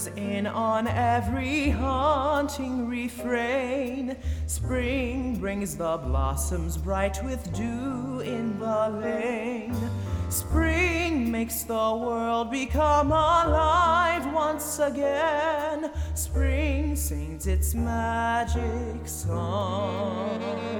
wanders in on every haunting refrain. Spring brings the blossoms bright with dew in the lane. Spring makes the world become alive once again. Spring sings its magic song.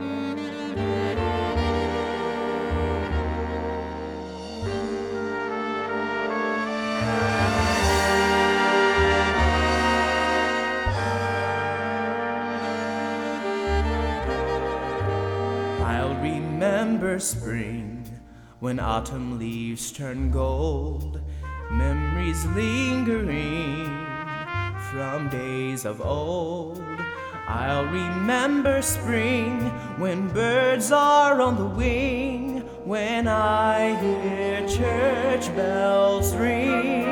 I'll remember spring when autumn leaves turn gold, memories lingering from days of old. I'll remember spring when birds are on the wing, when I hear church bells ring.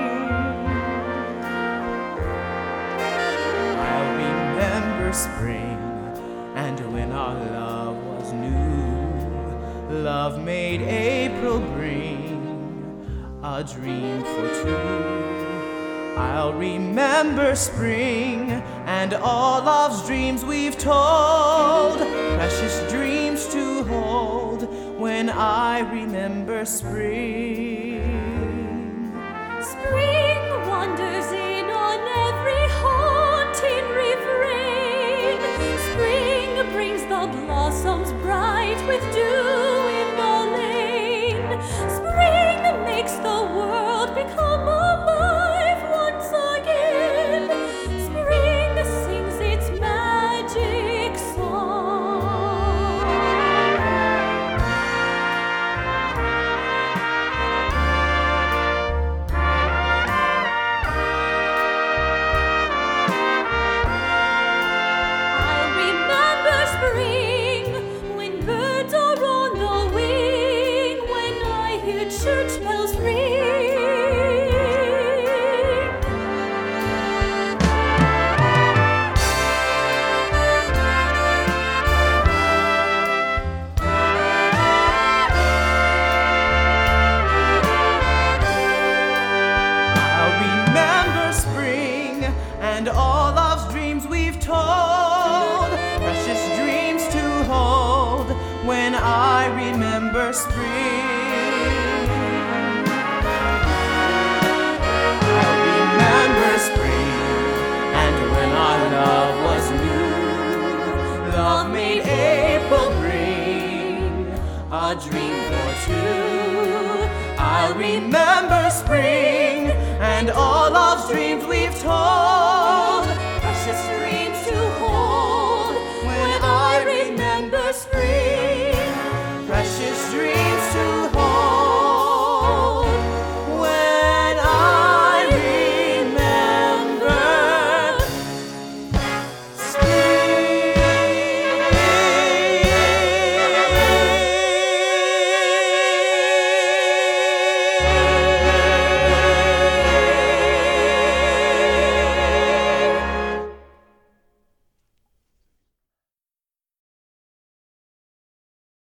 I'll remember spring and when our love was new, love made April bring a dream for two. I'll remember spring and all love's dreams we've told, precious dreams to hold when I remember spring. Spring wanders in on every haunting refrain. Spring brings the blossoms bright with dew in the lane. Spring makes the world become alive once again. Spring sings its magic song. I'll remember spring when birds are on the wing, when I hear church bells ring. I'll remember spring and all love's dreams we've told, precious dreams to hold when I remember spring. I'll remember spring and when our love was new, love made April bring a dream for two. I'll remember spring and all love's dreams we've told,